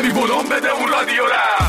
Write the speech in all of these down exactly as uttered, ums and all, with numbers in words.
کمی ولوم بده اون رادیو را.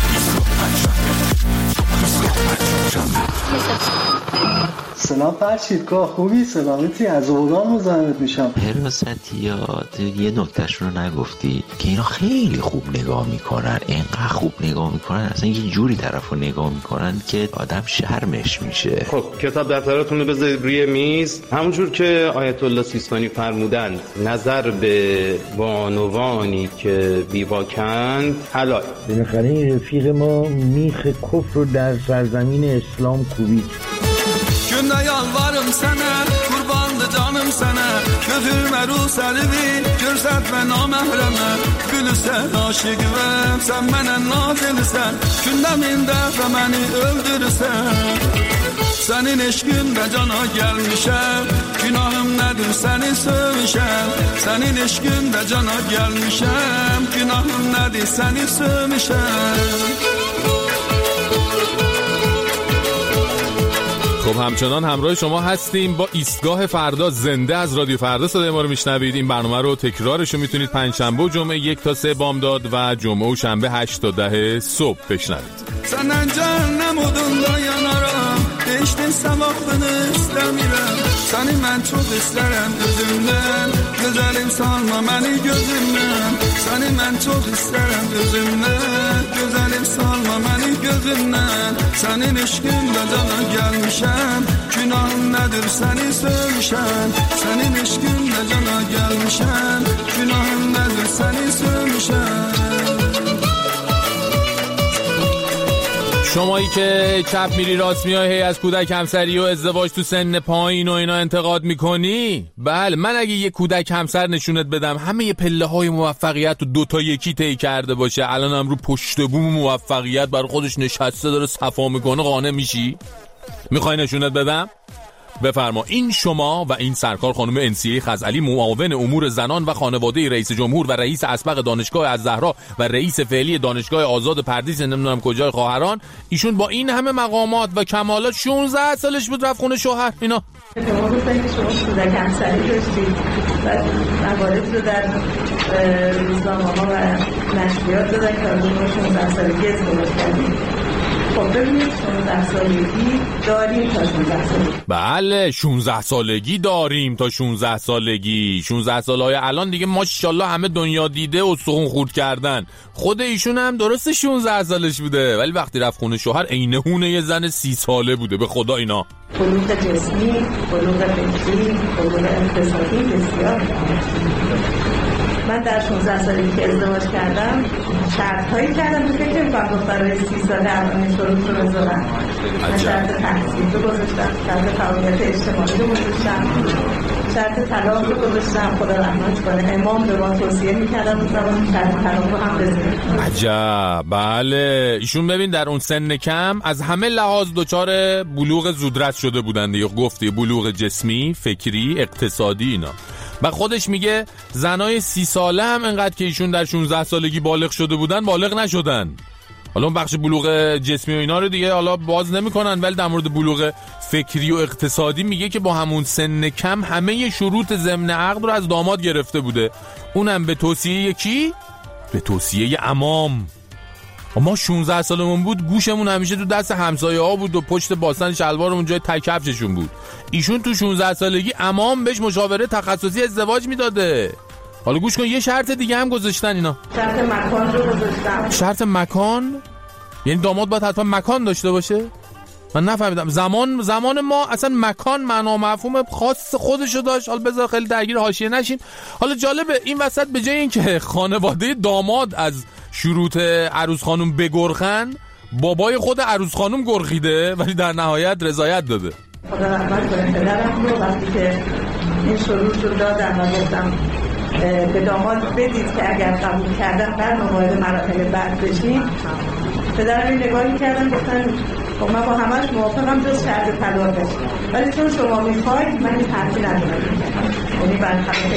سلام فرشید که خوبی؟ سلامتی؟ از اودان مزاحمت میشم. حراستیات یه نکتهش رو نگفتی که اینا خیلی خوب نگاه میکنن، اینقدر خوب نگاه میکنن اصلا یه جوری طرف رو نگاه میکنن که آدم شرمش میشه. خب کتاب دفتراتون رو بذارید روی میز، همونجور که آیت الله سیستانی فرمودند نظر به بانوانی که بیباکند حلال. بالاخره این رفیق ما میخ کفر رو در سرزمین اسلام کوبید. Günde yalvarım sana, kurbanlı canım sana. Gözüme ruh servi, görsetme namehreme. Gülüsen aşıkım, sen benden nazilsen. Gündemin defre beni öldürürsen. Senin eşkinde cana gelmişem. Günahım nedir seni sövmüşem. Senin eşkinde cana gelmişem. Günahım nedir seni sövmüşem. خب همچنان همراه شما هستیم با ایستگاه فردا زنده از رادیو فردا صدای ما رو میشنوید. این برنامه رو تکرارش رو میتونید پنجشنبه و جمعه یک تا سه بامداد و جمعه و شنبه هشت تا ده صبح بشنوید. Değiştin sabahını istemiyorum. Seni ben çok isterim gözümden. Güzelim salma beni gözümden. Seni ben çok isterim gözümden. Güzelim salma beni gözümden. Senin eşkinde cana gelmişem. Günahım nedir seni sövmüşem. Senin eşkinde cana gelmişem. Günahım nedir seni sövmüşem. شمایی که چپ میری راست میای هی از کودک همسری و ازدواج تو سن پایین و اینا انتقاد میکنی، بله من اگه یه کودک همسر نشونت بدم همه یه پله های موفقیت و دوتا یکی طی کرده باشه، الانم رو پشت بوم موفقیت بر خودش نشسته داره صفا میکنه، قانع میشی؟ میخوای نشونت بدم؟ بفرما. این شما و این سرکار خانم انسیه خزعلی، معاون امور زنان و خانواده رئیس جمهور و رئیس اسبق دانشگاه الزهرا و رئیس فعلی دانشگاه آزاد پردیس نمیدونم کجای خواهران، ایشون با این همه مقامات و کمالات شانزده سالش بود رفت خونه شوهر. اینا شما گفتن که شما کودک همسری داشتید و موارد رو در روزنامه ها و نشریات دادن که از اون شانزده سالگی ازدواج کردید. خب ببینید شانزده سالگی داریم تا شانزده سالگی. بله شانزده سالگی داریم تا شانزده سالگی. شانزده سالهای الان دیگه ماشاءالله همه دنیا دیده و سخن خورد کردن. خود ایشون هم درسته شانزده سالش بوده ولی وقتی رفت خونه شوهر عینه هونه یه زن سی ساله بوده. به خدا اینا بلوغ جسمی، بلوغ فکری، بلوغ اقتصادی بسیار. من در شانزده سالگی که ازدواج کردم شرط هایی کردم که فکر می‌کنم دخترای سی ساله الان شروع رو بذارن. من شرط تحصیل رو گذاشتم، شرط فعالیت اجتماعی رو گذاشتم، شرط طلاق رو گذاشتم. خدا رحمت کنه امام به ما توصیه می‌کردن اون زمان شرط طلاق رو هم بذاریم. عجب. بله ایشون ببین در اون سن کم از همه لحاظ دچار بلوغ زودرس شده بودن دیگه. گفتی بلوغ جسمی، فکری، اقتصادی اینا. و خودش میگه زنای سی ساله هم انقدر که ایشون در شانزده سالگی بالغ شده بودن بالغ نشدن. حالا اون بخش بلوغ جسمی و اینا رو دیگه حالا باز نمیکنن ولی در مورد بلوغ فکری و اقتصادی میگه که با همون سن کم همه شروط ضمن عقد رو از داماد گرفته بوده، اونم به توصیه کی؟ به توصیه عمام. ما شانزده سالمون بود گوشمون همیشه تو دست همسایه ها بود و پشت باسن شلوارمون جای تک کفششون بود. ایشون تو شانزده سالگی عمام بهش مشاوره تخصصی ازدواج میداده. حالا گوش کن یه شرط دیگه هم گذاشتن اینا. شرط مکان رو گذاشتن. شرط مکان؟ یعنی داماد باید حتما مکان داشته باشه؟ من نفهمیدم. زمان زمان ما اصلا مکان معنا مفهوم خاص خودشو داشت. حالا بذار خیلی درگیر حاشیه نشیم. حالا جالبه این وسط به جای اینکه خانواده داماد از شروط عروس خانم بگرخن، بابای عروس عروس خانم گرخیده ولی در نهایت رضایت داده. خدا رحمت کنه پدرم رو وقتی که این شروط رو دادم و گفتم به داماد بدید که اگر قبول کردن بر وارد مراحل بعد بشیم، پدرم این نگاهی کردن گفتن خب من با همش موافقم جز شرط طلاقش، ولی چون شما میخواید من این حرفی ندارم. یعنی برخلاف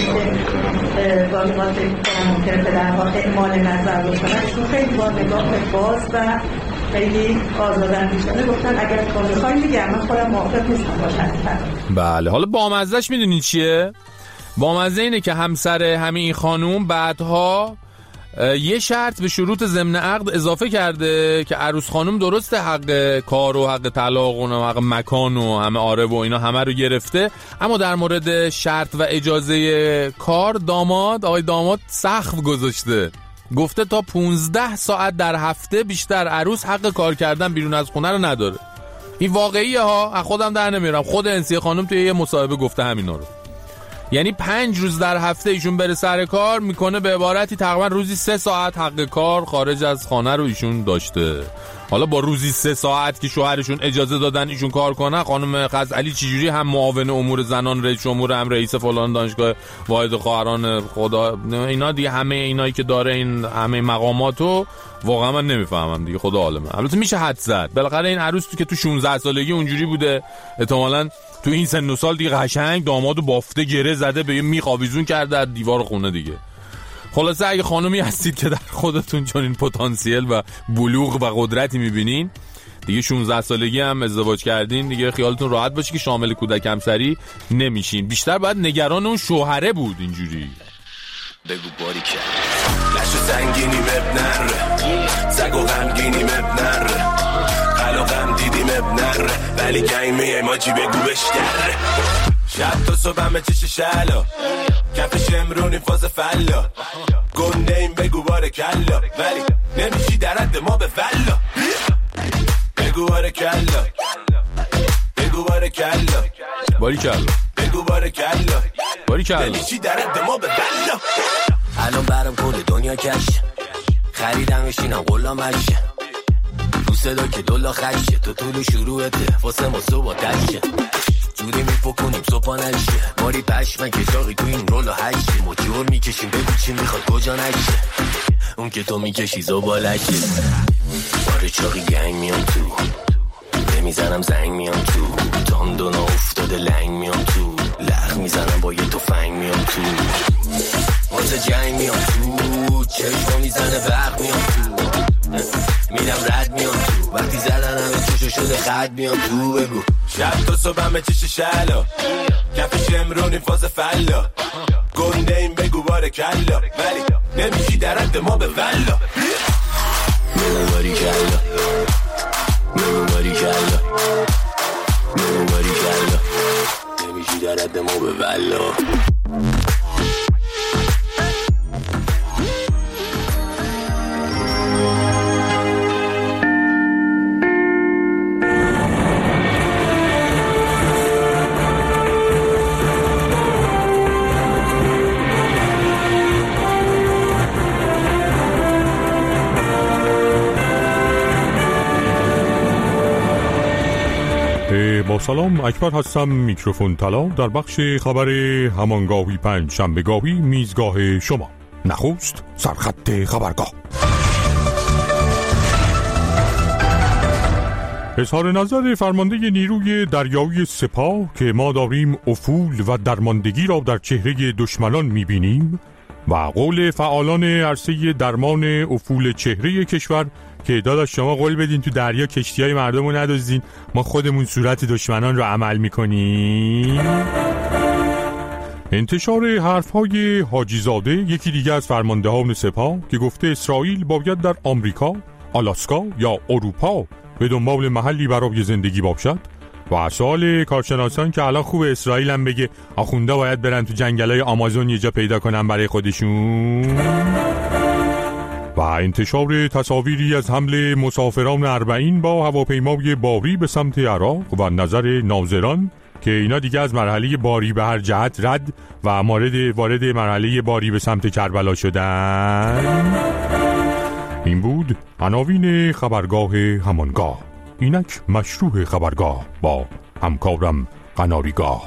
که گاهی ما فکر می‌کنم ممکنه پدرها اعمال نظر بکنن، چون خیلی با نگاه باز و خیلی آزاداندیشانه گفتن اگر تو میخوای میگم من خودم موافق نیستم با شرط طلاق. بله حالا بامزه‌اش میدونید چیه؟ بامزه اینه که همسر همین این خانوم بعدها یه شرط به شروط ضمن عقد اضافه کرده که عروس خانم درسته حق کار و حق طلاق و حق مکان و همه عاره و اینا همه رو گرفته، اما در مورد شرط و اجازه کار داماد آقای داماد سقف گذاشته، گفته تا پونزده ساعت در هفته بیشتر عروس حق کار کردن بیرون از خونه رو نداره. این واقعیه ها، خودم در نمیارم، خود انسی خانم توی یه مصاحبه گفته همینا رو. یعنی پنج روز در هفته ایشون بره سر کار میکنه، به عبارتی تقریبا روزی سه ساعت حق کار خارج از خانه رو ایشون داشته. حالا با روزی سه ساعت که شوهرشون اجازه دادن ایشون کار کنه، خانم غزالی چجوری هم معاون امور زنان، رئیس امور، هم رئیس فلان دانشگاه واحد خواهران خدا، اینا دیگه همه اینایی که داره این همه مقاماتو واقعا من نمیفهمم دیگه، خدا عالمه. البته میشه حد زد، بالاخره این عروس تو که تو شانزده سالگی اونجوری بوده، احتمالاً تو این سن و سال دیگه قشنگ دامادو بافته گره زده به یه میخ آویزون کرده در دیوار خونه دیگه. خلاصه اگه خانومی هستید که در خودتون چون این پتانسیل و بلوغ و قدرتی میبینین، دیگه شانزده سالگی هم ازدواج کردین، دیگه خیالتون راحت باشه که شامل کودک همسری نمیشین. بیشتر باید نگران اون شوهره بود اینجوری. بگو باری که لشو سنگینی مب نره، زگ و غمگینی مب نره، قلو غم دیدیم اب نره، ولی گنگ میه ماجی بگو بشتره. شب تا صبح همه چش شلا، کف شمرونی فاز فلا، گنده این بگو باره کلا، ولی نمیشی در حد ما به فلا. بگو باره کلا، بگو باره کلا، باری کلا، بگو باره کلا، باری کلا، نمیشی در حد ما به فلا. الان برم کل دنیا کش، خریدمش اینم غلامش، تو صدا که دولا خشه، تو طول شروعته واسه ما صبح تشه، جوری میپکنیم صبح نشه، ماری پشمه که جاقی تو این رول و هشه، موتور میکشیم بگو چی میخواد کجا نشه، اون که تو میکشی زبالشه. ماری چاقی گنگ میام تو، نمیزنم زنگ میام تو، داندونا افتاده لنگ میام تو، لخ میزنم با یه تفنگ میام تو، واسه جنگ میام تو، چشم میزنه برق میام تو، میرم رد میام تو، وقتی زدن همه چوشو شده خد میام تو. بگو شب تا صبح همه چش شلا، کف شمرونی فاز فلا، گنده این بگو باره کلا، ولی نمیشی در حد ما به ولا. بگو باری کلا، بگو باری کلا، بگو باری کلا، نمیشی در حد ما به ولا. با سلام، اکبر هستم، میکروفون طلا در بخش خبر همانگاهی پنج شنبهگاهی میزگاه شما. نخست سرخط خبرگاه. اظهار نظر فرمانده نیروی دریایی سپاه که ما داریم افول و درماندگی را در چهره دشمنان میبینیم و قول فعالان عرصه درمان افول چهره کشور که داداش شما قول بدین تو دریا کشتی‌های مردم رو ندزدین، ما خودمون صورت دشمنان رو عمل میکنیم. انتشار حرف‌های حاجی زاده، یکی دیگه از فرماندهان سپاه، که گفته اسرائیل باید در آمریکا، آلاسکا یا اروپا به دنبال محلی برای زندگی باشد و سوال کارشناسان که الان خوب اسرائیل هم بگه آخونده باید برن تو جنگل‌های آمازون یه جا پیدا کنن برای خودشون. و انتشار تصاویری از حمل مسافران اربعین با هواپیمای باری به سمت عراق و نظر ناظران که اینا دیگه از مرحله باری به هر جهت رد و مورد وارد مرحله باری به سمت کربلا شدن. این بود عناوین خبرگاه همانگاه. اینک مشروع خبرگاه با همکارم قناریگاه.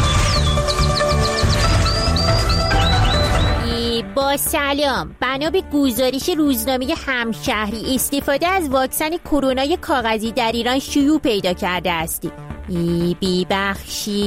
با سلام، بنا به گزارش روزنامه همشهری استفاده از واکسن کرونای کاغذی در ایران شیوع پیدا کرده است. ای بی بخشید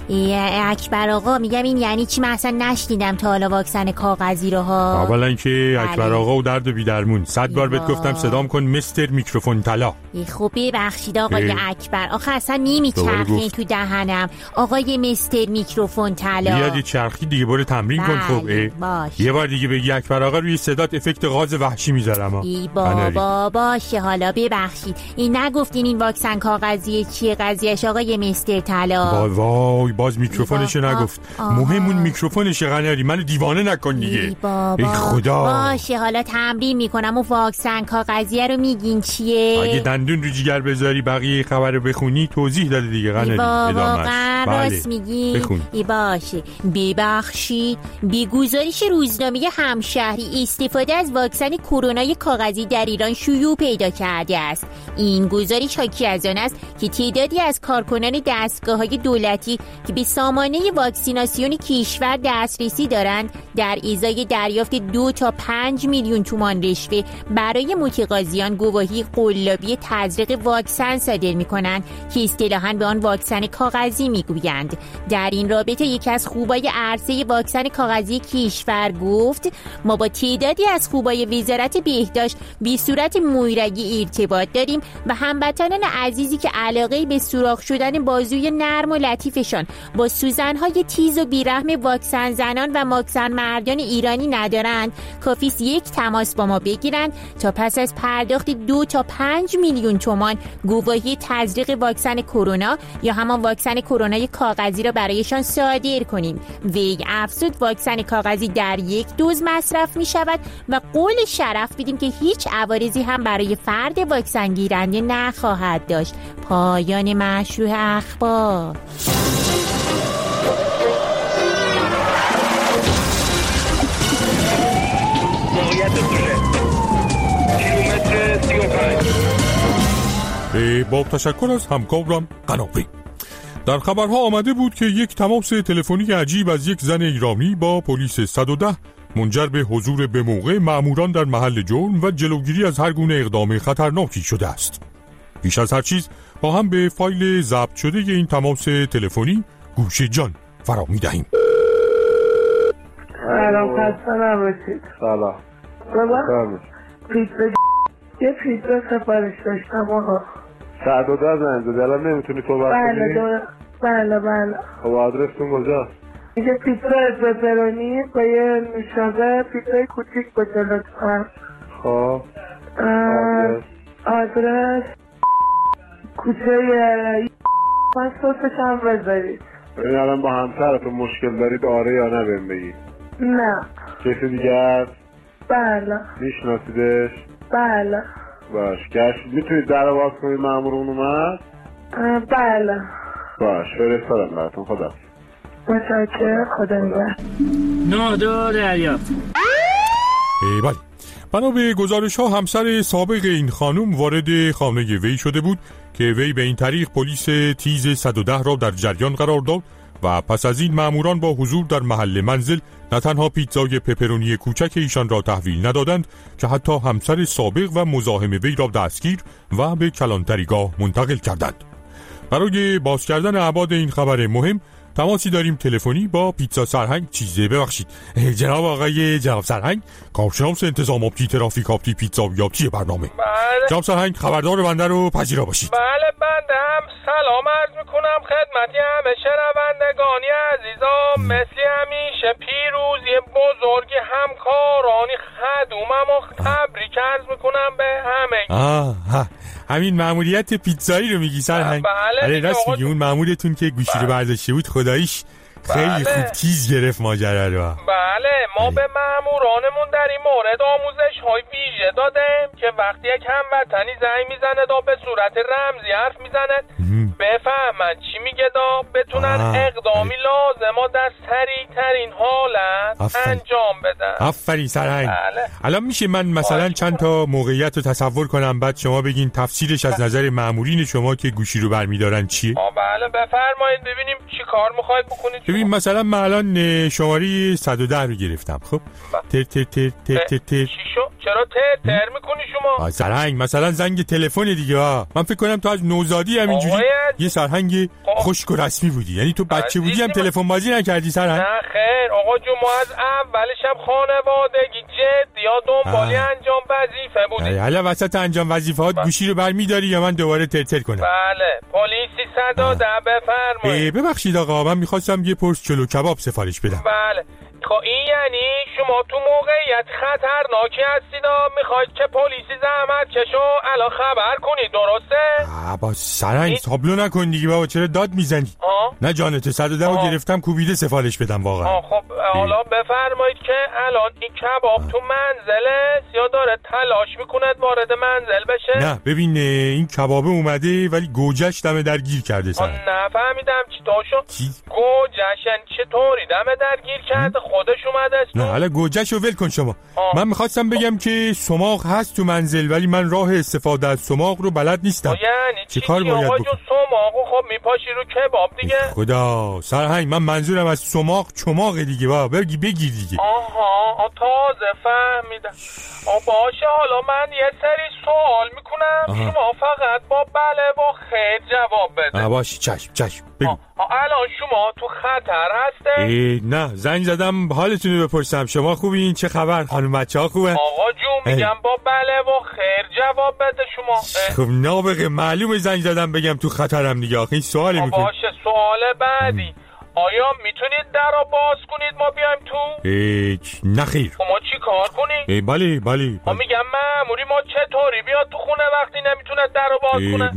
اکبر آقا میگم این یعنی چی؟ من اصلا نشنیدم تا حالا واکسن کاغذی رو ها. اولا که اکبر آقا و درد بی درمون صد بار بهت گفتم صدام کن مستر میکروفون طلا. خب ببخشید آقای اکبر، آخه اصلا نمیچرخین تو دهنم آقای مستر میکروفون طلا. بیاد چرخی دیگه برو تمرین کن. خب یه بار دیگه بگی اکبر آقا روی صدات افکت غاز وحشی میذارم. ای بابا باشه حالا ببخشید. این نگفتین این واکسن کاغذی چیه قضیهش آقای مستر طلا؟ وای وای باز میکروفونش نگفت. مهمون میکروفونش قناری، منو دیوانه نکن دیگه. ای بابا ای خدا. باشه حالا تمرین میکنم. و واکسن کاغذی رو میگین چیه؟ اگه دندون رو جیگر بذاری بقیه خبر رو بخونی توضیح داده دیگه قناری. واقعا راست میگین؟ ای باشه. ببخشید بی گزارش روزنامه همشهری استفاده از واکسن کرونا کاغذی در ایران شیوع پیدا کرده است. این گزارش حاکی از آن است که تعدادی از کارکنان دستگاه‌های دولتی که به سامانه واکسیناسیون کشور دسترسی دارند در ازای دریافت دو تا پنج میلیون تومان رشوه برای متقاضیان گواهی قلابی تزریق واکسن صادر می‌کنند که اصطلاحاً به آن واکسن کاغذی می‌گویند. در این رابطه یکی از خوبای عرصه واکسن کاغذی کشور گفت: ما با تعدادی از خوبای وزارت بهداشت به صورت مویرگی ارتباط داریم و هموطنان عزیزی که علاقه به سوراخ شدن بازوی نرم و لطیفشان با سوزن‌های تیز و بیرحم واکسن زنان و واکسن مردان ایرانی ندارند، کافی است یک تماس با ما بگیرند تا پس از پرداخت دو تا پنج میلیون تومان گواهی تزریق واکسن کرونا یا همان واکسن کرونا کاغذی را برایشان صادر کنیم. وی افزود واکسن کاغذی در یک دوز مصرف می شود و قول شرف بدیم که هیچ عوارضی هم برای فرد واکسن گیرنده نخواهد داشت. پایان مشروع اخبار. با تشکر از همکارم قناقی. در خبرها آمده بود که یک تماس تلفنی عجیب از یک زن ایرانی با پلیس صد و ده منجر به حضور به موقع ماموران در محل جرم و جلوگیری از هر گونه اقدام خطرناکی شده است. پیش از هر چیز با هم به فایل ضبط شده این تماس تلفنی گوش جان فرا می‌دهیم. سلام، خسته نباشید. سلام. بابا پیتزا یه پیتزا سفارش داشتم آقا. صد و ده زنده دلم نمیتونی صحبت کنی؟ بله دو... بله بله. خب آدرستون کجاست؟ یه پیتزا پپرونی با یه نوشابه، پیتزای کوچیک با لطفا. خب آدرس آدرس کوچه من صوتش هم بذارید. ببین الان با همسرتون مشکل دارید آره یا نه بهم بگید. نه. کسی دیگه هست؟ بله. میشناسیدش؟ بله. باش گشت میتونید در باز کنید مامورون اومد؟ بله. باش فرستادم براتون. خدا متشکرم. خدا نگهدار. نادر دریافت. بله. بنا به گزارش ها همسر سابق این خانم وارد خانه وی شده بود که وی به این طریق پلیس تیز صد و ده را در جریان قرار داد و پس از این ماموران با حضور در محل منزل نه تنها پیتزای پپرونی کوچک ایشان را تحویل ندادند که حتی همسر سابق و مزاحم وی را دستگیر و به کلانتریگاه منتقل کردند. برای باز کردن ابعاد این خبر مهم تماسی داریم تلفنی با پیتزا سرهنگ چیزه ببخشید جناب آقای جناب سرهنگ، کارشناس انتظام آبتی ترافیک آبتی پیتزا یابتی برنامه. بله جناب سرهنگ خبردار بنده رو پذیرا باشید. بله بنده هم سلام عرض میکنم خدمتی همه شنوندگانی عزیزم. مثل همیشه پیروزی بزرگ همکارانی خدومم و تبریک عرض میکنم به همه. آه همین ماموریت پیتزایی رو میگی سرهنگ؟ بله راست میگی اون مامورتون که گوشی رو برداشته بود خداییش خیلی بله. خوب تیز گرفت ماجرا رو. بله ما به مامورانمون در این مورد آموزش های ویژه دادیم که وقتی یک هموطنی زنگ میزنه دا به صورت رمزی حرف میزنه بفهمن چی میگه دا بتونن آه. اقدامی لازم و در سریع ترین حالت آفرین. انجام بدن. آفرین سرهنگ. بله. الان میشه من مثلا چند تا موقعیت رو تصور کنم بعد شما بگین تفسیرش از نظر مامورین شما که گوشی رو برمیدارن چیه؟ آه بله بفرمایید ببینیم چی کار میخواید بکنید. ببین مثلا من الان شماره صد و ده رو گرفتم. خب تر تر تر تر تر تر چی شو؟ چرا تر تر میکنی شما؟ سرهنگ مثلا زنگ تلفن دیگه ها. من فکر کنم تو از نوزادی همینجوری یه سرهنگ خشک و رسمی بودی. یعنی تو بچه بودی هم تلفن بازی نکردی سرهنگ؟ نه خیر آقا جون، ما از اولش هم خانوادگی جدی یا دنبالی انجام وظیفه بودیم. حالا وسط انجام وظیفه‌ات گوشی رو برمی‌داری یا من دوباره ترتر کنم؟ بله پلیسی صد و ده بفرمایید. ببخشید آقا، من می‌خواستم یه پرس چلو کباب سفارش بدم. بله خب این یعنی شما تو موقعیت خطرناکی هستید و میخواید که پلیسی زحمت کشو الان خبر کنید، درسته؟ آه با سرنگ تابلو نکن دیگه بابا، چرا داد میزنی؟ نه جانت صد و ده رو گرفتم کوبیده سفارش بدم واقعا. آه خب حالا بفرمایید که الان این کباب آه. تو منزله یا داره تلاش میکند وارد منزل بشه؟ نه ببین این کبابه اومده ولی گوجهش دمه درگیر کرده سرنگ. نفهمیدم چی تو شو؟ گوجهش یعنی چطوری دمه درگیر کرده؟ خودش اومده است؟ نه حالا گوجهشو ول کن شما. آه. من میخواستم بگم که سماق هست تو منزل ولی من راه استفاده از سماق رو بلد نیستم. یعنی چی کار باید بکنم؟ سماقو خب میپاشی رو کباب دیگه. خدا سرهنگ من منظورم از سماق چماق دیگه بابا، بگی بگیر دیگه. آها تازه فهمیدم. آه باشه حالا من یه سری سوال میکنم شما فقط با بله و خیر جواب بده. آه باشه چشم چشم بگو. آه. آه الان شما تو خطر هسته؟ نه زنگ زدم حالتون رو بپرسم شما خوبین؟ چه خبر خانم بچه ها خوبه؟ آقا جون میگم با بله و خیر جواب بده شما. خب نابغه معلومه زنگ زدم بگم تو خطرم دیگه. آخه این سوالی میکنی؟ باشه سوال بعدی آیا میتونید در رو باز کنید ما بیایم تو؟ هیچ نخیر. ما چی کار کنیم؟ بله بله ما میگم ماموری ما چطوری بیاد تو خونه وقتی نمیتونه در رو باز کنه؟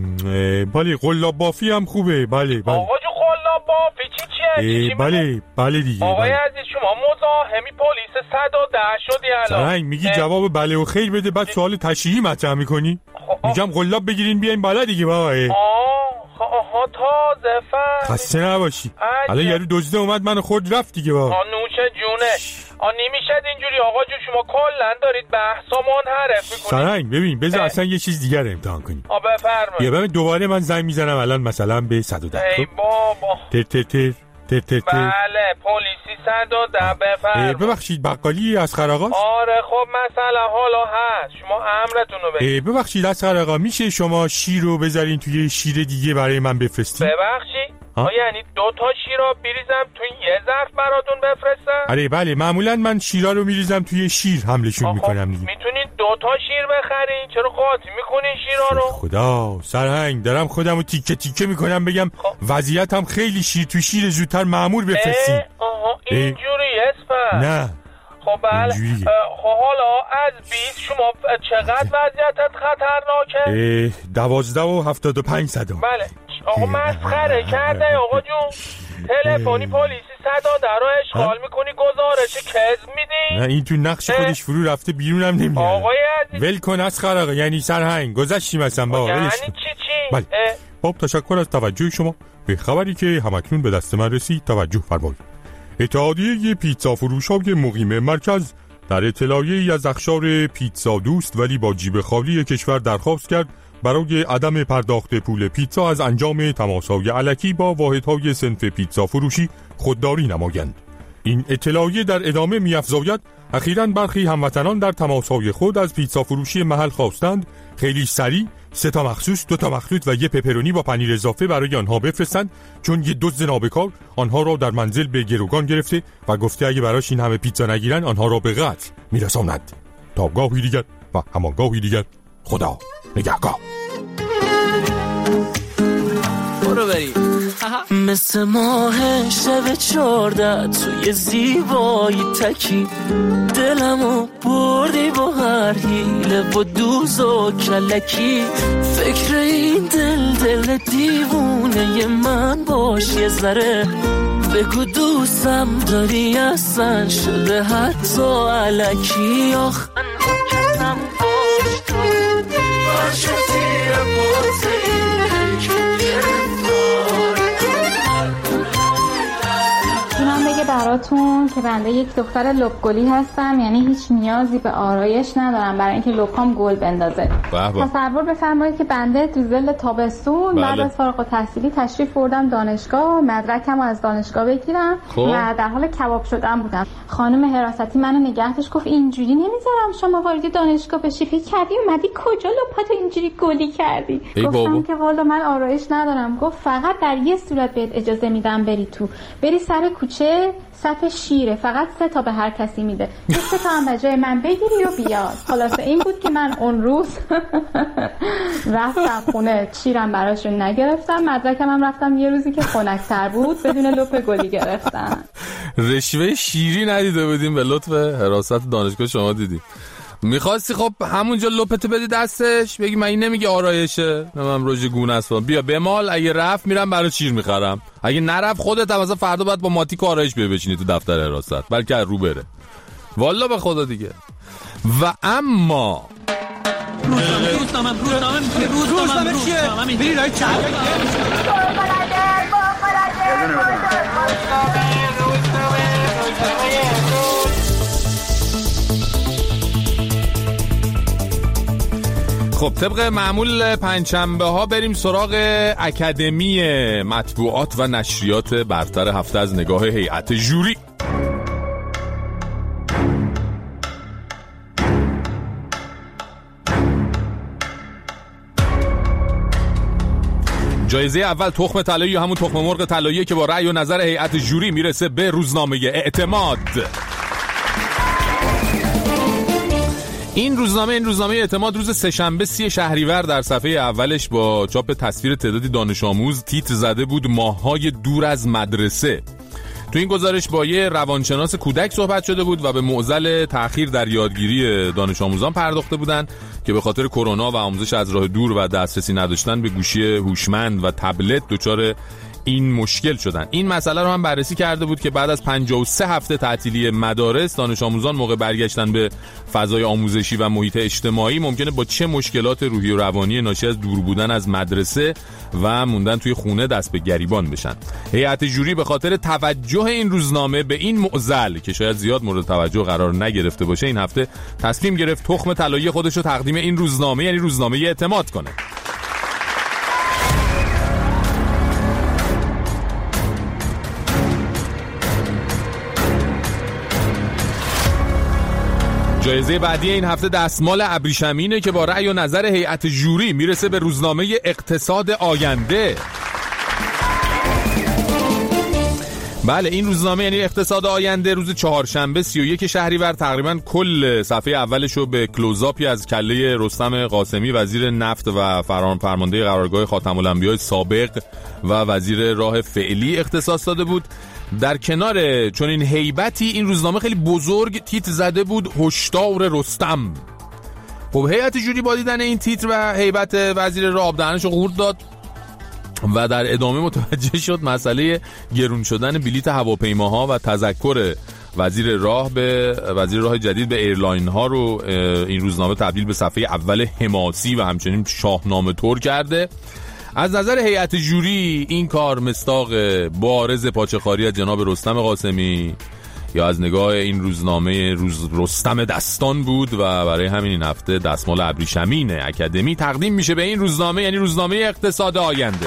بله قلاب بافی هم خوبه. بله بله آقا جو قلاب بافی چی چیه؟ چی بله بله دیگه. آقای بله. عزیز شما مزاحمی پلیس صد و ده شدی الان. سرنگ میگی اه. جواب بله و خیر بده بعد سوال تشریحی مطرح میکنی؟ میگم قلاب بگیرین بیاین بالا دیگه بابا. آها تازه فهم. خسته نباشی. الان یارو دزده اومد منو خورد رفت دیگه با. آ نوش جونه. آ نمیشد اینجوری آقا جو، شما کلا دارید بحثا منحرف میکنید. سرنگ ببین بذار اصلا یه چیز دیگر امتحان کنیم. آ بفرمایید. یا ببین دوباره من زنگ میزنم الان مثلا به صد و ده. ای بابا. تر تر تر تر تر تر. بله پلیسی صد و ده بفرمایید. ببخشید بقالی اسخر آقا؟ آره خب مثلا حالا هست شما امرتون رو بگید. ببخشید اسخر آقا میشه شما شیر رو بذارین توی شیر دیگه برای من بفرستین؟ ببخشید ها یعنی دو تا شیر رو بریزم توی یه ظرف براتون بفرستم؟ آره بله معمولا من شیرا رو میریزم توی شیر حملشون میکنم دیگه. میتونید دو تا شیر بخرین چرا قاطی میکنین شیرا رو؟ خدا سرهنگ دارم خودمو تیکه تیکه میکنم بگم وضعیتم خیلی شیر توی شیر زودتر مأمور بفرستین. آها اینجوری اسپا؟ نه خب بله خب حالا از بیست شما چقدر وضعیتت خطرناکه؟ دوازده و هفتاد و پنج صدم. بله آقا مسخره کرده آقا جون، تلفنی پلیسی صد و ده رو اشغال میکنی گزارش کذب میدی؟ نه این تو نقش خودش فرو رفته بیرونم نمیاد. آقای عزیز ول کن اسخر آقا یعنی سرهنگ گذشتیم اصلا بابا. یعنی چی چی؟ بله خب تشکر از توجه شما به خبری که همکنون به دست من رسید توجه فرمایید. اتحادیه پیتزا فروشای مقیم مرکز در اطلاعیه‌ای از اخشار پیتزا دوست ولی با جیب خالی کشور درخواست کرد برای عدم پرداخت پول پیتزا از انجام تماس‌های الکی با واحدهای صنف پیتزا فروشی خودداری نمایند. این اطلاعیه در ادامه می‌افزاید اخیراً برخی هموطنان در تماس‌های خود از پیتزا فروشی محل خواستند خیلی سریع سه تا مخصوص، دو تا مخلوط و یه پپرونی با پنیر اضافه برای آنها بفرستند، چون یه دزد نابکار آنها را در منزل به گروگان گرفته و گفته اگه براش این همه پیتزا نگیرن آنها را به قتل میرساند. تا گاهی دیگر و همانگاهی دیگر خدا نگهدار. برو بریم. مثل ماه شب چارده توی زیبایی تکی دلمو بردی با هر حیله با دوز و کلکی. فکر این دل دل دیوونه من باش یه ذره بگو دوستم داری اصلا شده حتی علکی. آخ کسم باش تو باشه تیر بازه این جونم بگه برای براتون که بنده یک دختر لپ‌گلی هستم، یعنی هیچ نیازی به آرایش ندارم برای اینکه لپام گل بندازه. تصور بفرمایید که بنده تو ظل تابستون بعد از فارغ التحصیلی تشریف بردم دانشگاه، مدرکم رو از دانشگاه بگیرم خوب. و در حال کباب شدن بودم. خانم حراستی منو نگه داشت، گفت اینجوری نمیذارم شما وارد دانشگاه بشی، فکر کردی اومدی کجا لپاتو اینجوری گلی کردی؟ گفتم که والا من آرایش ندارم. گفت فقط در یه صورت بهت اجازه میدم بری تو، بری سر کوچه صف شیره، فقط سه تا به هر کسی میده، سه تا هم به جای من بگیری و بیاد. خلاصه این بود که من اون روز رفتم خونه، شیرم براشون نگرفتم، مدرکم هم رفتم یه روزی که خنک‌تر بود بدون لپ گلی گرفتم. رشوه شیری ندیده بودیم به لطف حراست دانشگاه شما دیدیم. میخواستی خب همونجا لپتو بدی دستش، بگی من این نمیگه آرایشه، من روژه گونه است، بیا بمال، اگه رفت میرم برای شیر میخرم، اگه نرفت خودت هم مثلا فردا باید با ماتیک آرایش بیا بچینی تو دفتر حراست، بلکه رو بره والا به خدا دیگه. و اما روزنامه روزنامه روزنامه روزنامه چیه؟ بری رای چند خب طبق معمول پنجشنبه ها بریم سراغ اکادمی مطبوعات و نشریات برتر هفته از نگاه هیئت ژوری. جایزه اول تخم طلایی، همون تخم مرغ طلایی که با رأی و نظر هیئت ژوری میرسه به روزنامه اعتماد. این روزنامه این روزنامه اعتماد روز سه‌شنبه سی شهریور در صفحه اولش با چاپ تصویر تعدادی دانش آموز تیتر زده بود ماه‌های دور از مدرسه. تو این گزارش با یه روانشناس کودک صحبت شده بود و به معضل تأخیر در یادگیری دانش آموزان پرداخته بودند که به خاطر کرونا و آموزش از راه دور و دسترسی نداشتن به گوشی هوشمند و تبلت دچار این مشکل شدن. این مسئله رو هم بررسی کرده بود که بعد از پنجاه و سه هفته تعطیلی مدارس دانش آموزان موقع برگشتن به فضای آموزشی و محیط اجتماعی ممکنه با چه مشکلات روحی و روانی ناشی از دور بودن از مدرسه و موندن توی خونه دست به گریبان بشن. هیئت ژوری به خاطر توجه این روزنامه به این معضل که شاید زیاد مورد توجه قرار نگرفته باشه این هفته تصمیم گرفت تخم طلایی خودش رو تقدیم این روزنامه یعنی روزنامه اعتماد کنه. جایزه بعدی این هفته دستمال ابریشمینه که با رأی و نظر هیئت ژوری میرسه به روزنامه اقتصاد آینده. بله این روزنامه یعنی اقتصاد آینده روز چهارشنبه سی و یک شهریور تقریبا کل صفحه اولش رو به کلوزآپی از کله رستم قاسمی وزیر نفت و فرمانده قرارگاه خاتم الانبیاء سابق و وزیر راه فعلی اختصاص داده بود. در کنار چنین هیبتی این روزنامه خیلی بزرگ تیتر زده بود هشدار رستم. خب هیئت ژوری با دیدن این تیتر و هیبت وزیر راه آب دهنشو قورت داد و در ادامه متوجه شد مسئله گرون شدن بلیط هواپیماها و تذکر وزیر راه به وزیر راه جدید به ایرلاین ها رو این روزنامه تبدیل به صفحه اول حماسی و همچنین شاهنامه طور کرده. از نظر هیئت ژوری این کار مصداق بارز پاچه‌خواری از جناب رستم قاسمی یا از نگاه این روزنامه روز رستم دستان بود و برای همین این هفته دستمال ابریشمین اکادمی تقدیم میشه به این روزنامه یعنی روزنامه اقتصاد آینده.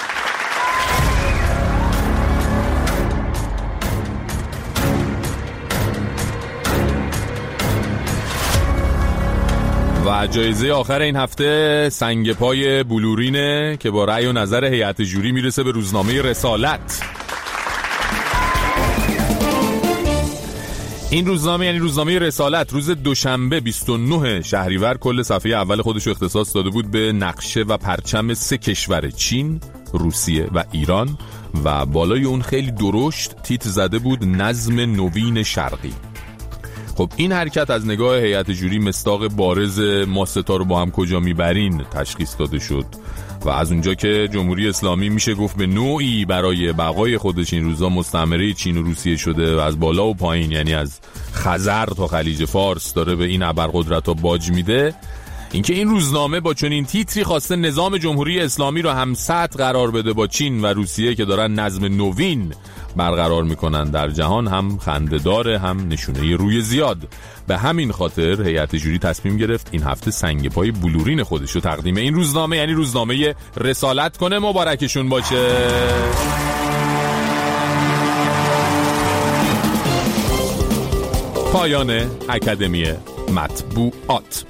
و جایزه آخر این هفته سنگ پای بلورینه که با رأی و نظر هیئت ژوری میرسه به روزنامه رسالت. این روزنامه یعنی روزنامه رسالت روز دوشنبه بیست و نه شهریور کل صفحه اول خودش رو اختصاص داده بود به نقشه و پرچم سه کشور چین، روسیه و ایران و بالای اون خیلی درشت تیتر زده بود نظم نوین شرقی. خب این حرکت از نگاه هیئت ژوری مصداق بارز ما ستا رو با هم کجا میبرین تشخیص داده شد و از اونجا که جمهوری اسلامی میشه گفت به نوعی برای بقای خودش این روزا مستعمره چین و روسیه شده و از بالا و پایین یعنی از خزر تا خلیج فارس داره به این ابرقدرت‌ها باج میده، اینکه این روزنامه با چنین تیتری خواسته نظام جمهوری اسلامی رو هم سطح قرار بده با چین و روسیه که دارن نظم نوین برقرار میکنن در جهان، هم خنده‌داره هم نشونه روی زیاد. به همین خاطر هیئت جوری تصمیم گرفت این هفته سنگ پای بلورین خودش رو تقدیم این روزنامه، یعنی روزنامه رسالت کنه. مبارکشون باشه. پایان اکادمی مطبوعات.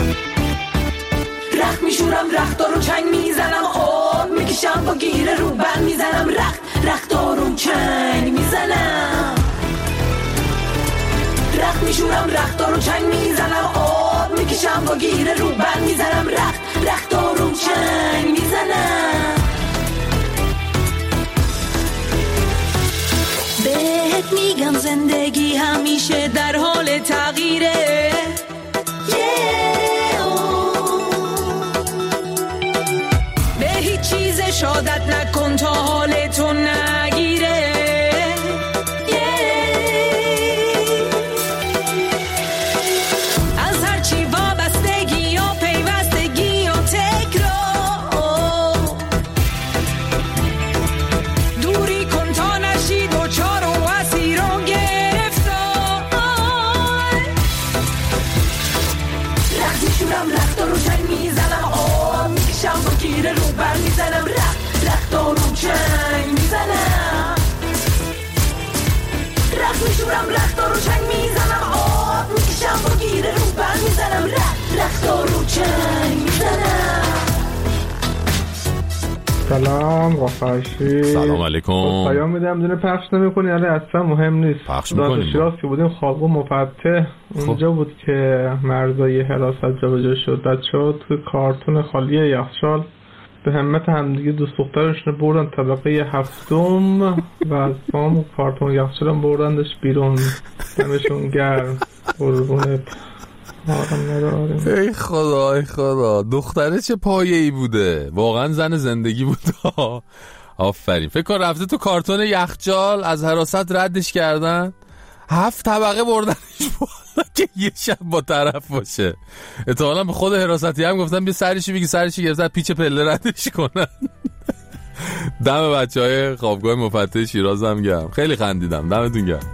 رخت میشورم رختا رو چنگ میزنم، آب میکشم با گیره رو بر میزنم، رخت رختا رو چنگ میزنم، رخت میشورم رختا رو چنگ میزنم، آب میکشم با گیره رو بر میزنم، رخت رختا رو چنگ میزنم. بهت میگم زندگی همیشه در حال تغییره، به هیچ چیز شادت نکن تا حالتو نگیره، از هر چی وابستگی یا پیوستگی یا تکرار دوری کن تا نشی دوچار و اسیر و گرفتار. رخت میشورم رختا رو چنگ میزنم، آب میکشم با گیره رو بر میزنم، رخت رختا رو چنگ میزنم، رخت میشورم رختا رو چنگ میزنم، آب میکشم با گیره رو بر میزنم، رخت رختا رو چنگ میزنم. سلام قفاشی. سلام علیکم. پیام میدم دونه پخش نمی‌کنی، ولی اصلا مهم نیست. پخش می‌کنیم. شیراز که بودیم خوابگاه مفتح اونجا بود که مرزای حراست جابجا شد. بچه‌ها توی کارتون خالی یخچال به همت همدیگه دوست دخترشون بردن طبقه هفتم و از بام کارتون یخچال هم بردندش بیرون. دمشون گرم. قربونت. ای خدا ای خدا، دختره چه پایه‌ای بوده، واقعا زن زندگی بوده. آفرین. فکر کن رفته تو کارتون یخچال، از حراست ردش کردن، هفت طبقه بردنش بالا که یه شب با طرف باشه. احتمالاً به خود حراستی هم گفتن بیا سرشی بگی، سرشی گرفتن پیچ پله ردش کنن. دم بچهای خوابگاه مفتح شیراز هم گرم، خیلی خندیدم، دمتون گرم.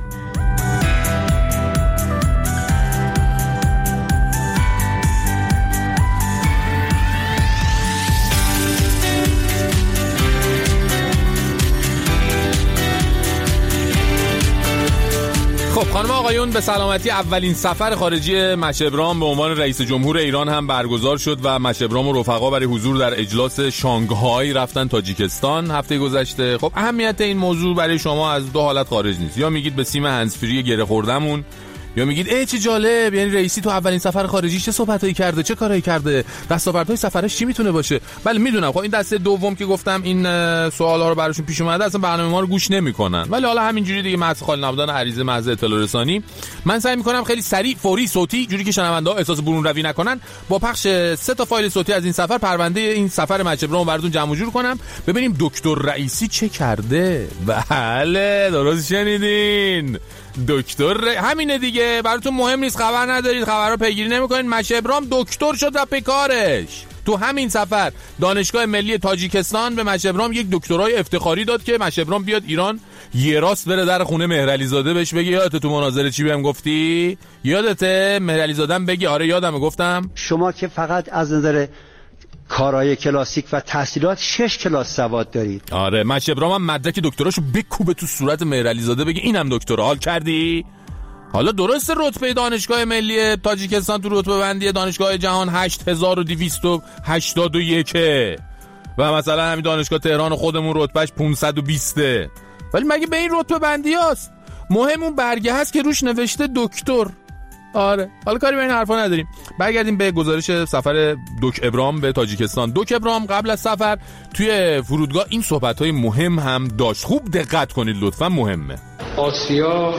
خانم آقایون، به سلامتی. اولین سفر خارجی مشهبرام به عنوان رئیس جمهور ایران هم برگزار شد و مشهبرام و رفقا برای حضور در اجلاس شانگهای رفتن تاجیکستان هفته گذشته. خب اهمیت این موضوع برای شما از دو حالت خارج نیست، یا میگید به سیم هندزفری گره خوردمون، یا میگید ای چه جالب، یعنی رئیسی تو اولین سفر خارجی چه صحبتایی کرده، چه کارایی کرده، دستاوردهای سفرش چی میتونه باشه. بله میدونم، خب این دسته دوم که گفتم این سوالا رو براشون پیش اومده، اصلا برنامه ما رو گوش نمیکنن، ولی حالا همینجوری دیگه محض خال نبودن عریضه محض اطلاع رسانی، من سعی میکنم خیلی سریع، فوری، صوتی، جوری که شنونده‌ها احساس برون روی نکنن، با پخش سه تا فایل صوتی از این سفر پرونده این سفر مشهبرام براتون جمع و جور کنم، ببینیم دکتر رئیسی چه کرده. بله درست شنیدین، دکتر ر... همینه دیگه، براتون مهم نیست، خبر ندارید، خبرها پیگیری نمیکنید. مشهبرام دکتر شد و پیکارش تو همین سفر دانشگاه ملی تاجیکستان به مشهبرام یک دکترای افتخاری داد که مشهبرام بیاد ایران، یه راست بره در خونه مهرعلی زاده بهش بگه یادت تو مناظره چی بهم گفتی؟ یادته مهرعلی زاده‌ام بگی آره یادمه گفتم شما که فقط از نظر کارهای کلاسیک و تحصیلات شش کلاس سواد دارید. آره مشهبرام هم مدرک دکتراشو بکوبه تو صورت مهرعلی زاده بگه اینم دکترا، حال کردی؟ حالا درسته رتبه دانشگاه ملی تاجیکستان تو رتبه بندی دانشگاه جهان هشت هزار و دویست و هشتاد و یک و مثلا همین دانشگاه تهران خودمون رتبهش پانصد و بیست، ولی مگه به این رتبه بندی هست؟ مهم اون برگه هست که روش نوشته دکتر. آره حالا کاری به این حرفا نداریم. برگردیم به گزارش سفر دک ابرام به تاجیکستان. دک ابرام قبل از سفر توی فرودگاه این صحبت‌های مهم هم داشت، خوب دقت کنید لطفا، مهمه. آسیا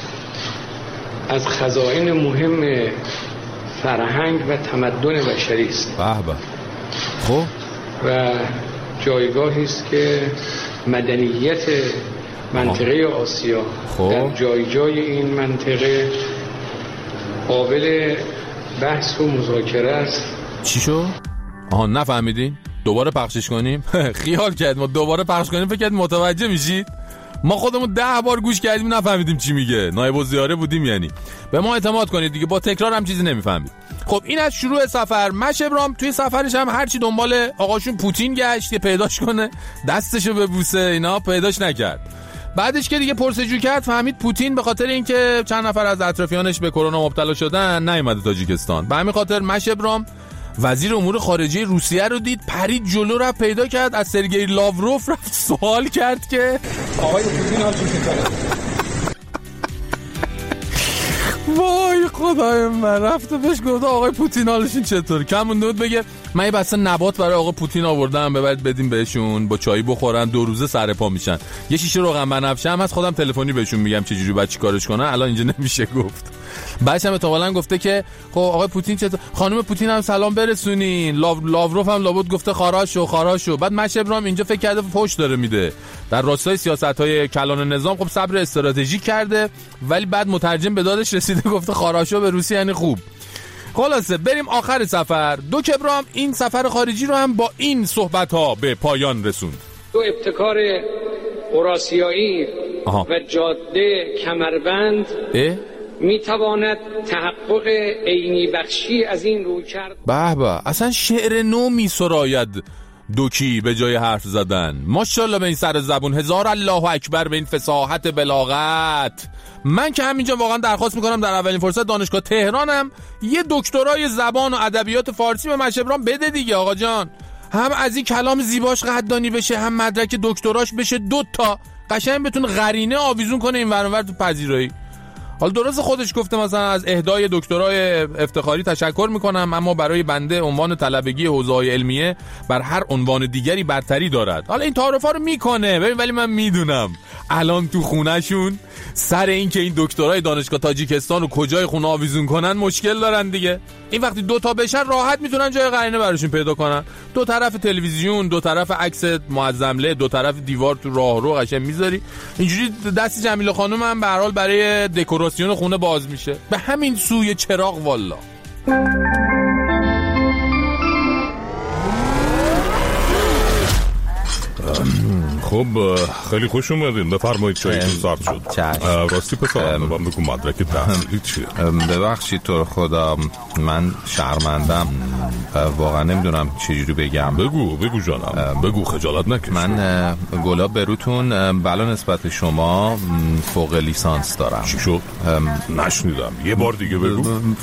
از خزائن مهم فرهنگ و تمدن بشری است. به به. خب و جایگاهی است که مدنیت منطقه آسیا خب. در جای جای این منطقه قابل بحث و مذاکره است چی شو؟ آها نفهمیدین؟ دوباره پخشش کنیم؟ خیال کرد ما دوباره پخش کنیم فکر کرد متوجه میشید؟ ما خودمون ده بار گوش کردیم نفهمیدیم چی میگه. نایب الزیاره بودیم یعنی. به ما اعتماد کنید دیگه، با تکرار هم چیزی نمیفهمید. خب این از شروع سفر. مش ابراهیم توی سفرش هم هرچی دنبال آقاشون پوتین گشت که پیداش کنه، دستشو ببوسه، اینا پیداش نکرد. بعدش که دیگه پرسجو کرد فهمید پوتین به خاطر اینکه چند نفر از اطرافیانش به کرونا مبتلا شدن نیومده تاجیکستان. به همین خاطر مش ابراهیم وزیر امور خارجه روسیه رو دید، پرید جلو رو پیدا کرد، از سرگئی لاوروف رفت سوال کرد که آقای پوتین حالشون چطوره؟ وای خدای من، رفته بهش گفت آقای پوتین حالشون چطور. کم مونده بود بگه من یه بسته نبات برای آقای پوتین آوردم ببرید بدیم بهشون، با چایی بخورن، دو روزه سر پا میشن. یه شیشه روغن بنفشه هم هست، خودم تلفنی بهشون میگم چه جوری بعد چیکارش کنن، الان اینجا نمیشه گفت. بعدش هم احتمالاً گفته که خب آقای پوتین چطور، خانم پوتین هم سلام برسونین. لاو لاوروف هم لابد گفته خاراشو خاراشو. بعد مش ابراهیم اینجا فکر کرده پشت داره میده در راستای سیاست‌های کلان نظام. خب صبر استراتژیک کرده، ولی بعد مترجم به دادش رسیده گفته خاراشو به روسی یعنی خوب. خلاصه بریم آخر سفر. دکتر ابراهیم این سفر خارجی رو هم با این صحبت‌ها به پایان رسوند. دو ابتکار اوراسیایی و جاده کمربند می تواند تحقق عینی بخشی از این روی کرد. به به، اصلا شعر نو می سراید دوکی به جای حرف زدن. ماشاءالله به این سر زبون، هزار الله اکبر به این فصاحت بلاغت. من که همینجا واقعا درخواست میکنم در اولین فرصت دانشگاه تهرانم یه دکترای زبان و ادبیات فارسی به مش ابراهیم بده دیگه آقا جان. هم از این کلام زیباش قدردانی بشه، هم مدرک دکتراش بشه دو تا، قشنگ بتونه قرینه آویزون کنه این ور اون ور تو پذیرایی. حالا درست خودش گفته مثلا از اهدای دکترای افتخاری تشکر میکنم، اما برای بنده عنوان طلبگی حوزه‌های علمیه بر هر عنوان دیگری برتری دارد. حالا این تعارفا رو میکنه ببین، ولی من میدونم الان تو خونهشون سر این که این دکترای دانشگاه تاجیکستان رو کجای خونه آویزون کنن مشکل دارن دیگه. این وقتی دو تا بشن راحت میتونن جای قرینه براشون پیدا کنن. دو طرف تلویزیون، دو طرف عکس معظمله، دو طرف دیوار تو راهرو قشنگ میذاری. اینجوری دست جمیله خانم هم به هر حال برای دکوراسیون خونه باز میشه. به همین سوی چراغ والا. خب خیلی خوش اومدین، بفرمایید چایتون سرد شد. راستی پسر من بگو مدرک تحصیلی چیه؟ ببخشید تو خدا من شرمندم، واقعا نمیدونم چجوری بگم. بگو بگو جانم بگو، خجالت نکش. من گلاب بروتون بلا نسبت شما فوق لیسانس دارم. چی شد؟ نشنیدم، یه بار دیگه بگو.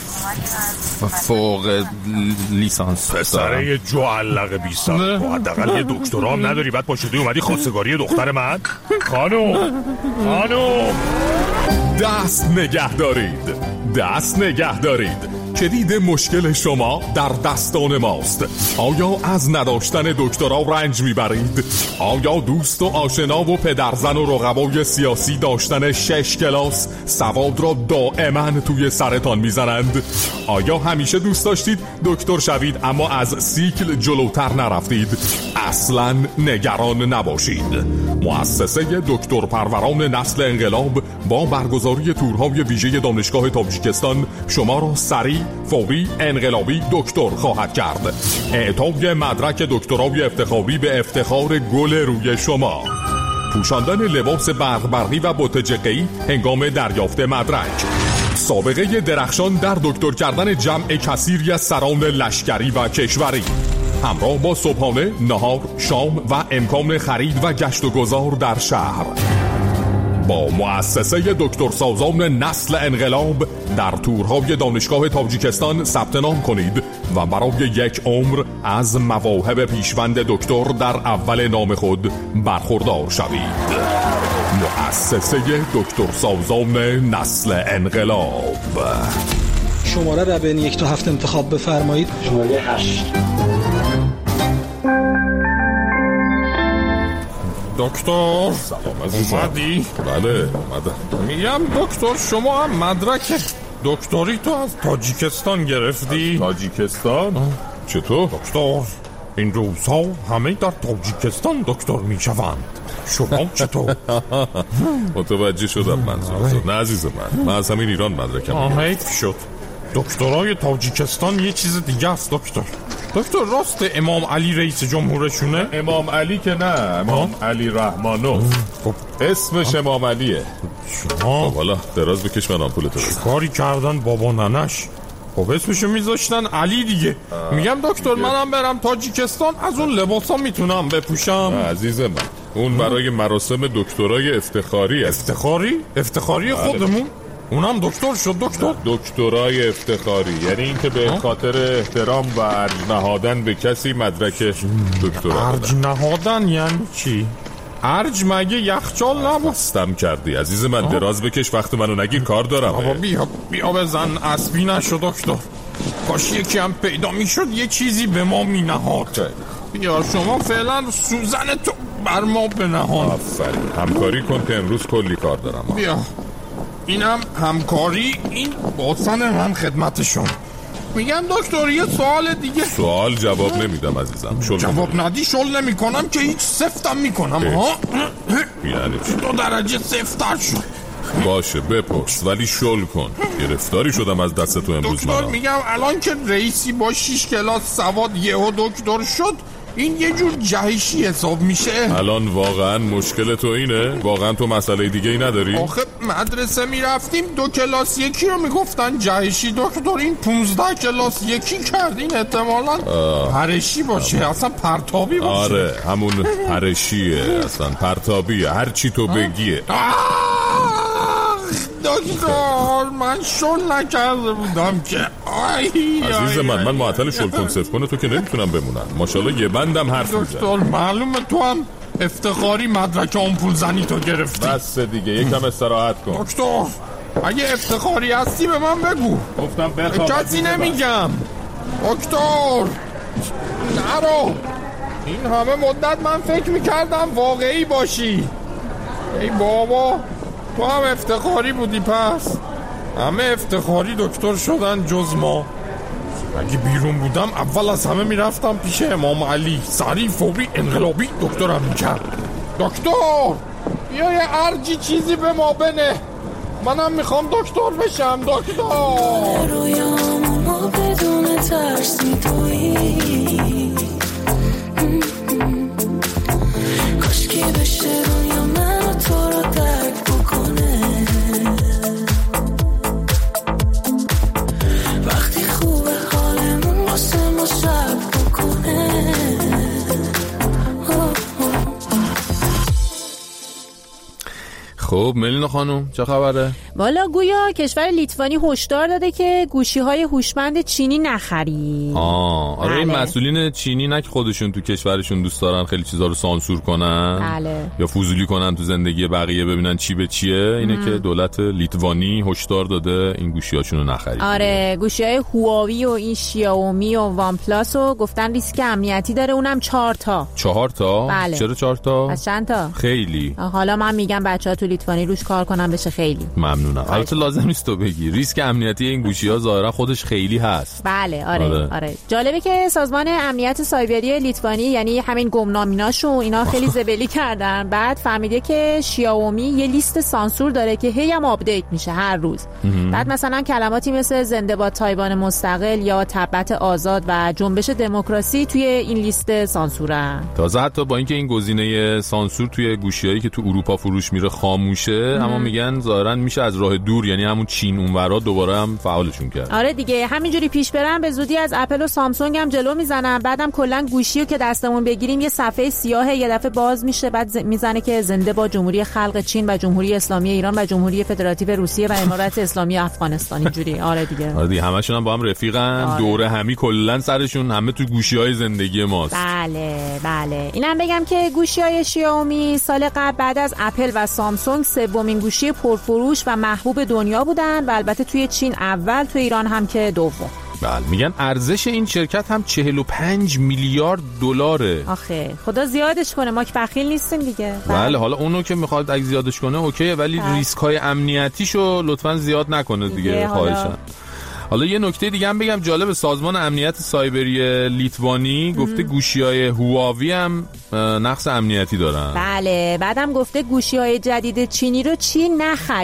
فوق لیسانس پسره جو علق بی سال، حداقل یه دکترا هم نداری بعد پاشدی اومدی خواستگاری دختر من؟ خانم خانم دست نگه دارید، دست نگه دارید. کلید مشکل شما در دستان ماست. آیا از نداشتن دکترا رنج میبرید؟ آیا دوست و آشنا و پدرزن و رقبای سیاسی داشتن شش کلاس سواد را دائما توی سرتان میزنند؟ آیا همیشه دوست داشتید دکتر شوید اما از سیکل جلوتر نرفتید؟ اصلا نگران نباشید. مؤسسه دکتر پروران نسل انقلاب با برگزاری تورهای ویژه دانشگاه تاجیکستان شما را سریع، فوری، انقلابی دکتر خواهد کرد. اعطای مدرک دکترای افتخاری به افتخار گل روی شما. پوشاندن لباس برق برقی و بوتجقی هنگام دریافت مدرک. سابقه درخشان در دکتر کردن جمع کثیری از سران لشکری و کشوری. همراه با صبحانه، نهار، شام و امکان خرید و گشت و گذار در شهر. با مؤسسه دکتر سازان نسل انقلاب در تورهای دانشگاه تاجیکستان ثبت نام کنید و برای یک عمر از مواهب پیشوند دکتر در اول نام خود برخوردار شوید. مؤسسه دکتر سازان نسل انقلاب. شماره را بین یک تا هفت انتخاب بفرمایید. شماره هشت. دکتر سلام عزیزم. اومدی؟ بله اومدم. میگم دکتر شما هم مدرک دکتری تو از تاجیکستان گرفتی؟ تاجیکستان؟ چطور؟ دکتر این روزها همه در تاجیکستان دکتر میشوند، شما چطور؟ متوجه شدم منظورت. نه عزیز من، من از همین ایران مدرکم. حیف شد. دکترای تاجیکستان یه چیز دیگه است دکتر. دکتر راست امام علی رئیس جمهورشونه؟ امام علی که نه، امام علی رحمانوف. خب اسمش امام علیه. شما خب حالا دراز بکش من آمپولتو بزن. کاری کردن بابا ننش؟ خب اسمشو میذاشتن علی دیگه. آه. میگم دکتر منم برم تاجیکستان از اون لباسا میتونم بپوشم؟ عزیز من اون برای مراسم دکترای افتخاری است. افتخاری؟ افتخاری خودمون؟ اونم دکتر شد دکتر؟ دکترای افتخاری، یعنی این که به خاطر احترام و ارج نهادن به کسی مدرک دکترا. ارج نهادن یعنی چی؟ ارج مگه یخچال نبستم کردی عزیز من. دراز بکش، وقت منو نگیر، کار دارم. بابا بیا بیا بزن، اسبی نشو دکتر. کاش یکی هم پیدا میشد یه چیزی به ما می نهاد. بیا شما فعلا سوزن تو بر ما بنهاد. آفرین، همکاری کن که امروز کلی کار دارم. بیا اینم همکاری، این باسن من خدمتشون. میگم دکتر یه سوال دیگه. سوال جواب نمیدم عزیزم. شل جواب ندی شل نمی کنم که هیچ، سفتم میکنم. ها یعنی چی؟ دو درجه سفتر شد. باشه بپرس ولی شل کن. گرفتاری شدم از دست تو امروز. دکتر منم. میگم الان که رئیسی با شیش کلاس سواد یهو دکتر شد، این یه جور جهشی حساب میشه. الان واقعا مشکل تو اینه؟ واقعا تو مسئله دیگه ای نداری؟ آخه مدرسه میرفتیم دو کلاس یکی رو میگفتن جهشی، دکتر این پونزده کلاس یکی کرد، این احتمالاً پرشی باشه. اصلا پرتابی باشه. آره همون پرشیه، اصلا پرتابیه، هر چی تو بگیه. دکتر من شل نکرده بودم که. عزیز من من معطل شل کنسف کنه تو که نمیتونم بمونم. ماشاءالله یه بندم حرف میزنی. دکتر معلومه تو هم افتخاری مدرک آمپول زنی تو گرفتی. بس دیگه یکم استراحت کن. دکتر اگه افتخاری هستی به من بگو. گفتم بخواب. کسی نمیگم دکتر. نرو. این همه مدت من فکر میکردم واقعی باشی. ای بابا تو هم افتخاری بودی پس. همه افتخاری دکتر شدن جز ما. اگه بیرون بودم اول از همه میرفتم پیش امام علی، سریع فوری انقلابی دکترم میکرد. دکتر بیا یه ارجی چیزی به ما بنه، منم میخوام دکتر بشم. دکتر رویامو بدون ترس میدوی، کاشکی بشه رویا من تو رو درک بکنه. وقتی خوبه حالمون واسه ما شب بکنه. خب ملینا خانم چه خبره؟ والا گویا کشور لیتوانی هشدار داده که گوشی‌های هوشمند چینی نخری. آه آره این بله. مسئولین چینی نه که خودشون تو کشورشون دوست دارن خیلی چیزا رو سانسور کنن. بله. یا فضولی کنن تو زندگی بقیه ببینن چی به چیه. اینه ام. که دولت لیتوانی هشدار داده این گوشی‌هاشون رو نخرید. آره گوشی‌های هواوی و این شیائومی و وان پلاس رو گفتن ریسک امنیتی داره، اونم چهار تا. چهار تا؟ بله. چرا چهار تا؟ از چند تا؟ خیلی. حالا من میگم بچه‌ها تو لیتوانی روش کار کنن بشه خیلی. ممنونم. البته لازم نیست تو بگی. ریسک امنیتی این گوشی‌ها ظاهرا خودش خیلی هست. بله آره آره, آره. جالبه که سازمان امنیت سایبری لیتوانی یعنی همین گمنامیناشو اینا خیلی زبلی کردن. بعد فهمیده که شیائومی یه لیست سانسور داره که هی هم آپدیت میشه هر روز. بعد مثلا کلماتی مثل زنده باد تایوان مستقل یا تبت آزاد و جنبش دموکراسی توی این لیست سانسورن. تازه حتی با اینکه این گزینه سانسور توی گوشیایی که تو اروپا فروش میره خاموشه، اما میگن ظاهرا میشه از راه دور یعنی همون چین اونورا دوباره هم فعالشون کرد. آره دیگه همینجوری پیش برن به زودی از اپل و سامسونگ هم جلو میزنن. بعدم کلا گوشیو که دستمون بگیریم یه صفحه سیاه یه دفعه باز میشه، بعد ز... میزنه که زنده با جمهوری خلق چین و جمهوری اسلامی ایران و جمهوری فدراتیو روسیه و امارات اسلامی افغانستان. اینجوری آره دیگه. آره دیگه همشون هم با هم رفیقن. آره. دوره همی کلا سرشون همه تو گوشی‌های زندگی ماست. بله بله. اینم بگم که گوشی‌های شیائومی سال قبل بعد از اپل و سامسونگ سومین گوشی پرفروش و محبوب دنیا بودن و البته توی چین اول، توی ایران هم که دوم. بله میگن ارزش این شرکت هم چهل و پنج میلیارد دلاره. آخه خدا زیادش کنه، ما که بخیل نیستیم دیگه. بله, بله حالا اونو که میخواد اگه زیادش کنه اوکیه، ولی ریسک های امنیتیشو لطفاً زیاد نکنه دیگه, دیگه خواهشاً. حالا یه نکته دیگه هم بگم جالب، سازمان امنیت سایبری لیتوانی گفته گوشی‌های هواوی هم نقص امنیتی دارن. بله بعدم گفته گوشی‌های جدید چینی رو چین نخرید.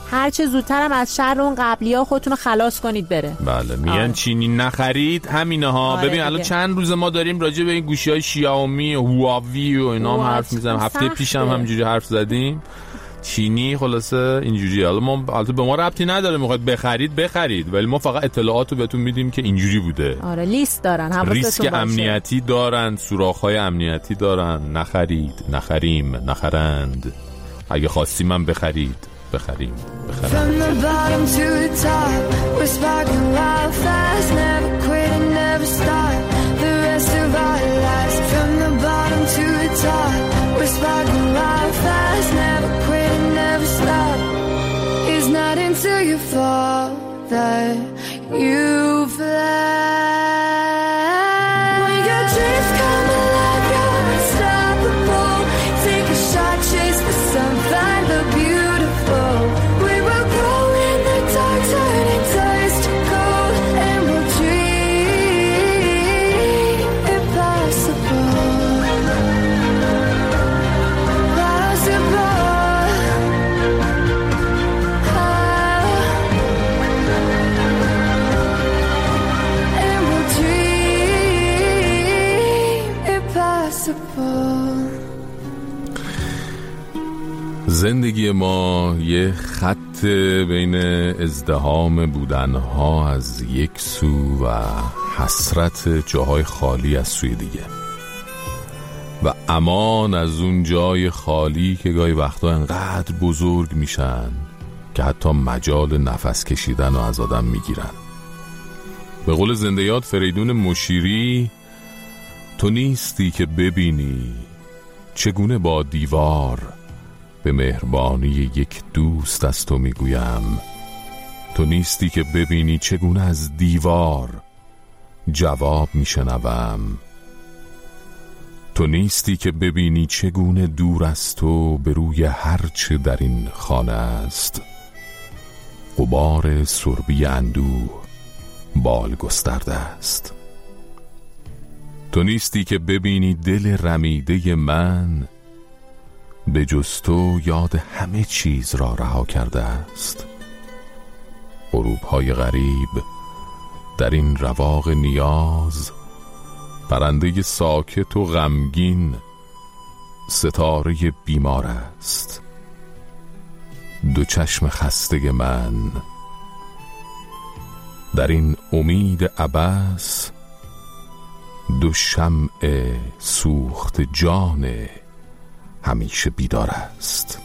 هر چه زودترم از شر اون قبلی‌ها خودتون رو خلاص کنید بره. بله میگن چینی نخرید همینه ها. آره ببین الان چند روز ما داریم راجع به این گوشی‌های شیائومی و هواوی و اینا هم حرف میزنیم. هفته پیشم همینجوری حرف زدیم. چینی خلاصه اینجوریه. حالا ما البته به ما ربطی نداره، میخواید بخرید بخرید، ولی ما فقط اطلاعاتو بهتون میدیم که اینجوری بوده. آره لیست دارن، حواستون باشه. ریسک امنیتی دارن، سوراخ‌های امنیتی دارن. نخرید، نخریم، نخرند. اگه خواستی من بخرید، بخریم، بخریم. It's not until you fall that you fly. When your dreams come alive, you're unstoppable. Take a shot, chase the sun, find the beautiful. We will grow in the dark, turning dust to gold, and we'll dream impossible. Possible. زندگی ما یه خط بین ازدحام بودنها از یک سو و حسرت جاهای خالی از سوی دیگه، و امان از اون جای خالی که گاهی وقتا انقدر بزرگ میشن که حتی مجال نفس کشیدن رو از آدم میگیرن. به قول زنده یاد فریدون مشیری، تو نیستی که ببینی چگونه با دیوار به مهربانی یک دوست از تو میگویم. تو نیستی که ببینی چگونه از دیوار جواب میشنوم. تو نیستی که ببینی چگونه دور از تو به روی هرچه در این خانه است غبار سربی اندوه بال گسترده است. تو نیستی که ببینی دل رمیده من به جز تو یاد همه چیز را رها کرده است. غروب‌های غریب در این رواق نیاز، پرنده ساکت و غمگین ستاره بیمار است. دو چشم خسته من در این امید عبث، دو شمع سوخت جان همیشه بیدار است.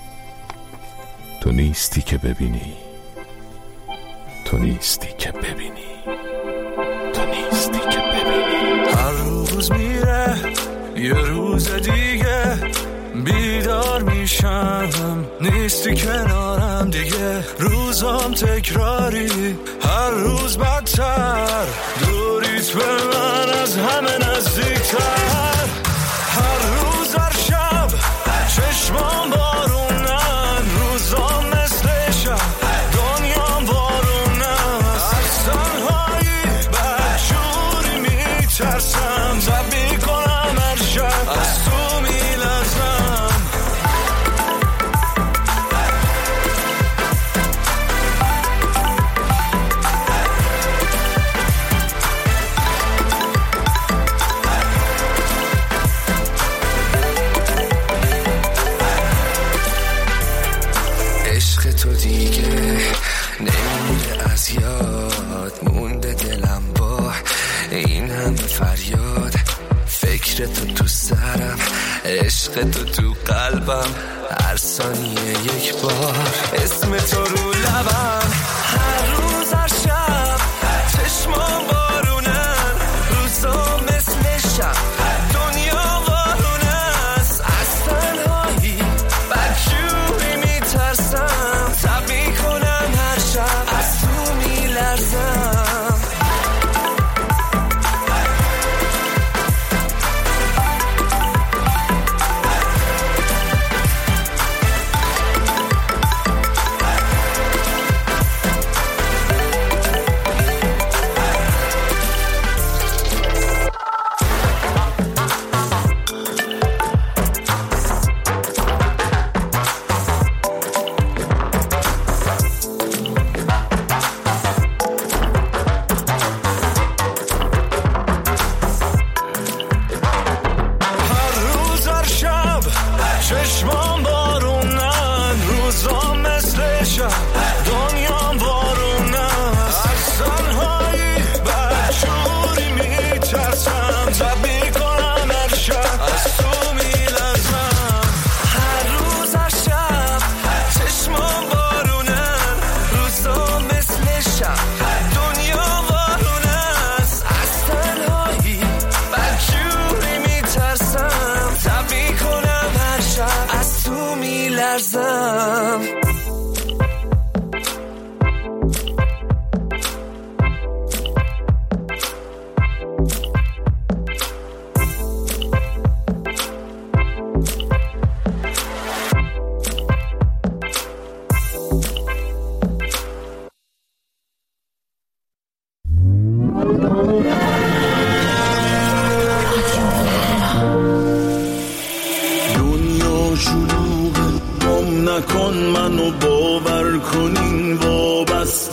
تو نیستی که ببینی، تو نیستی که ببینی، تو نیستی که ببینی. هر روز میره یه روز دیگه بیدار میشم، نیستی کنارم دیگه، روزام تکراری، هر روز بدتر، دوریت به من از همه نزدیکتر. هر روز هر شب چشمام بارونن، روزام مثل شب دنیام بارونن. از تنهایی بدجوری میترسم، زب میکنم هر شب از تو میلرزم. عشق تو دیگه نمیره از یاد، مونده دلم با این همه فریاد. فکر تو تو سرم، عشق تو تو قلبم، هر ثانیه یک بار اسم تو رو لبم. هر روز هر شب چشمام بارونن، روزا مثل شب دنیا وارونه است. از تنهایی بدجوری میترسم، تب میکنم هر شب از تو میلرزم.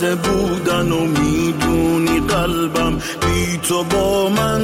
بسته بودن و میدونی قلبم بی تو با من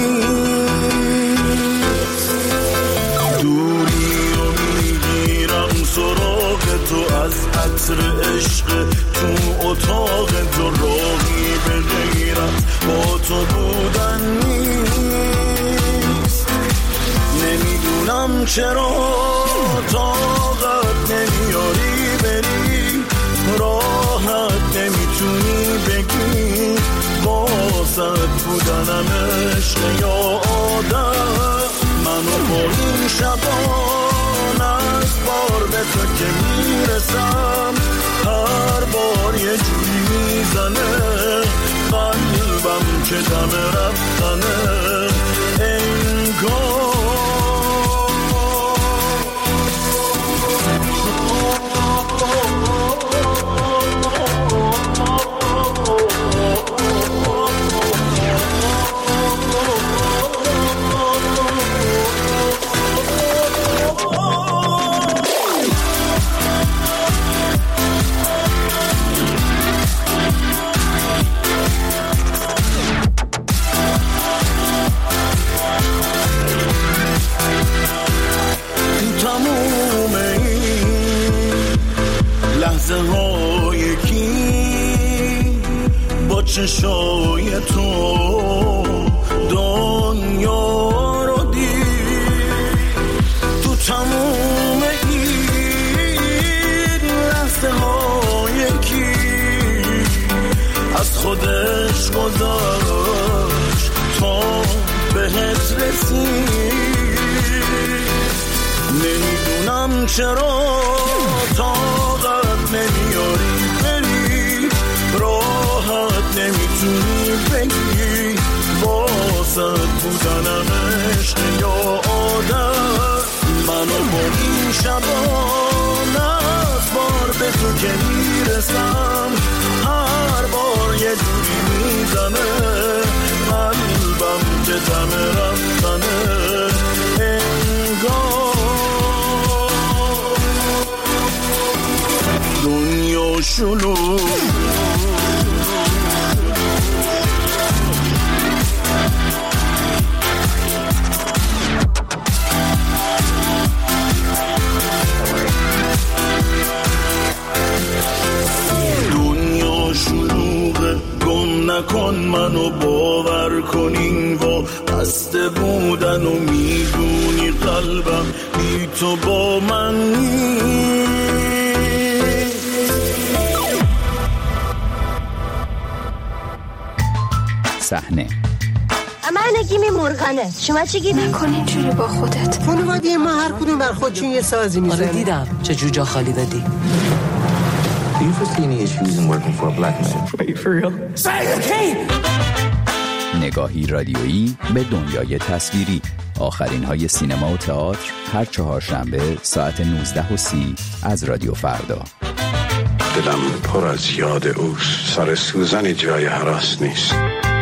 نیست. دوری و میگیرم سراغ تو از عطر عشق تو اتاق تو، راهی به غیرت با تو بودن نیست. نمیدونم چرا طاقت نمیاری بری، راحت نمیتونی بگی واسط بودنم عشق یا آدم. منو با این شبان از بار به تو که میرسم، هر بار یه جوری میزنه قلبم که دم رفتنه انگار. چشای تو دنیا رو دید، تو تموم این لحظه های کی از خودش گذاشت تا بهت رسید. نمیدونم چرا طاقت نمیاری بری، راحت نمیتونی بگی واسط بودنم عشق یا آدم. منو با این شبان از بار به تو که میرسم، هر بار یه جوری میزنه قلبم که دم رفتنه انگار. دنیا شلوغ نکن، منو باور کنین و بسته بودن و میدونی قلبم بی تو با من صحنه من نگیمی مرغنه، شما چی گیری؟ نکن اینجوری با خودت. خانواده ما هر کدوم بر خودشون یه سازی میزنه. آره دیدم چه جوجا خالی دادی. Do you foresee any issues in working for a black man? Are you for real? Say the key! نگاهی رادیویی به دنیای تصویری. آخرین های سینما و تئاتر هر چهارشنبه ساعت نوزده و سی از رادیو فردا. دلم پر از یاد اوست، سر سوزنی جای هراس نیست.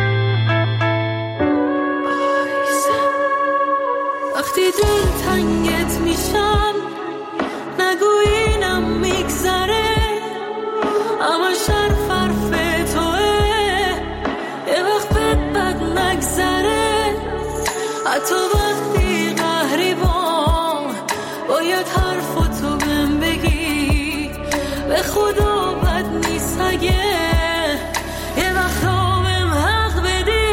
وقتی دل تنگت میشم نگوینم میگذره، اما شرف حرف توه یه وقت بد بد نگذره. حتی وقتی قهری بام باید حرف تو بهم بگی، به خدا بد نیست اگه یه وقت بهم حق بدی.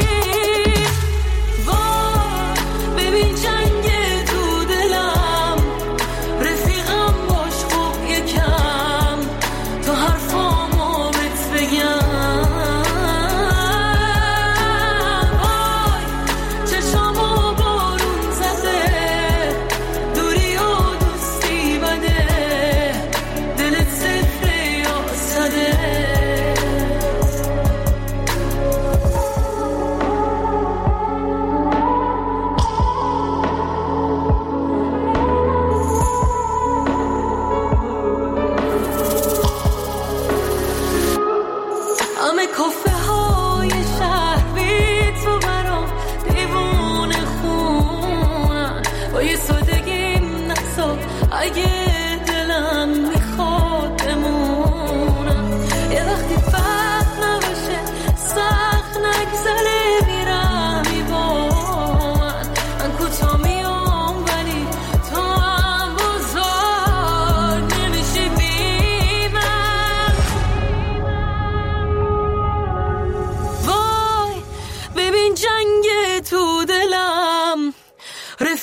وای ببین جنگ تو دلم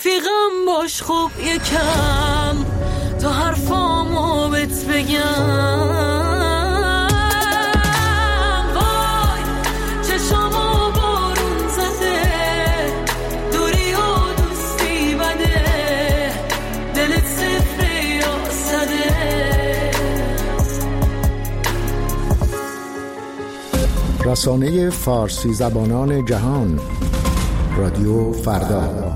رفیقم باش خوب یکم تا حرفامو بهت بگم. رسانه فارسی زبانان جهان، رادیو فردا.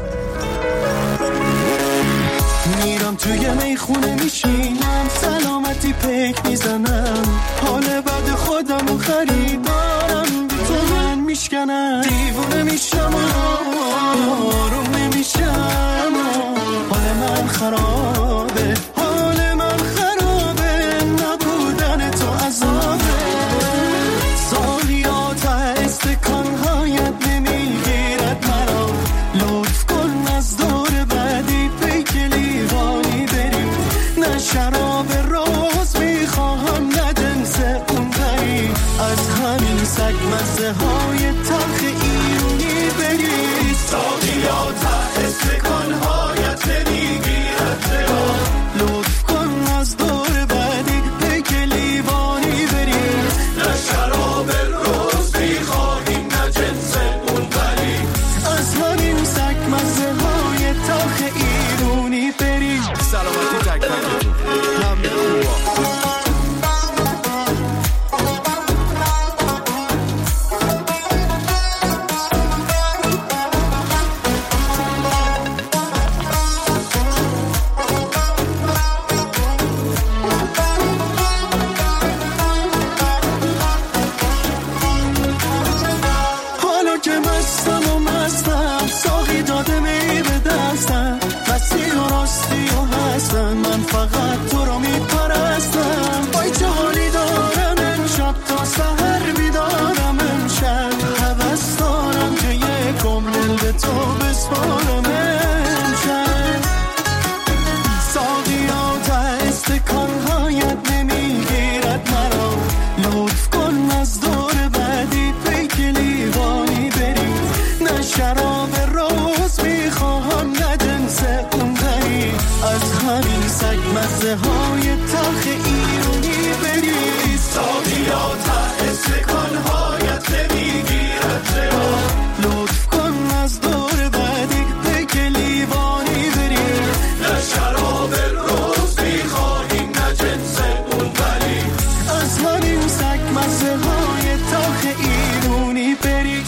میرم توی میخونه میشینم، سلامتی پیک میزنم، حال بد خودم و خریدارم بی تو من میشکنم، دیوونه میشم و آروم نمیشم، حال من خرابه، حال من خرابه، نبودن تو عذابه. سالیات استکانهایت نمیگیرد مرا، لطف کن از دور بعدی پیک لیوانی بریم، نه شراب روز میخواهم نه جنس اون بری، از همین سگ مزه های تلخ ایرونی بری. سالیات استکانهایت نمیگیرد مرا، لطف کن از دور بعدی پیک لیوانی بریم، نه شراب روز میخواهیم نه جنس اون بری، از همین سگ مزه های تلخ ایرونی بریم. سلامتی تک تکتون همه خوبا. من فقط تو رو میپرستم، وای چه حالی دارم امشب تا سحر بیدارم، امشب هوس دارم که یک عمر به تو بسپارم، امشب ساقیات استکانهایت نمیگیرد مرا، لطف کن از دور بعدی پیک لیوانی بری، نه شراب روز میخواهم نه جنس اون بری، از همین سگ مزه های تلخ ایرونی بری. ساقیات استکانهایت نمیگیرد مرا، لطف کن از دور بعدی پیک لیوانی بری، نه شراب روز میخواهیم نه جنس اون بری، از همین سگ مزه های تلخ ایرونی بری.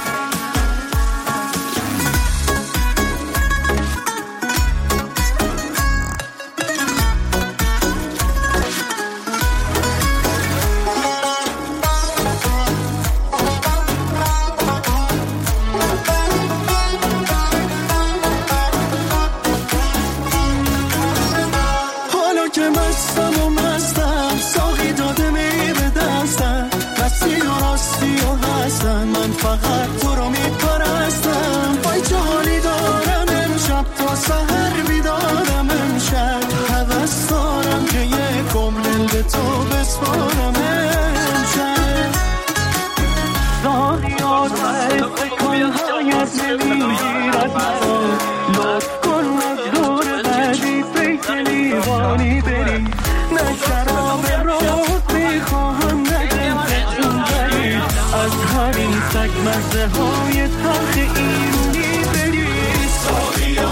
من فقط تو رو میپرستم، وای چه حالی دارم امشب تا سحر بیدارم، امشب هوس دارم که یک عمر به تو بسپارم، امشب دانیات استکانهایت نمیگیرد مرا، لطف کن از دور بعدی پیک لیوانی بری، نه شراب روز میخواهم نه جنس اون بری، از همین سگ مزه های تلخ ایرونی بری.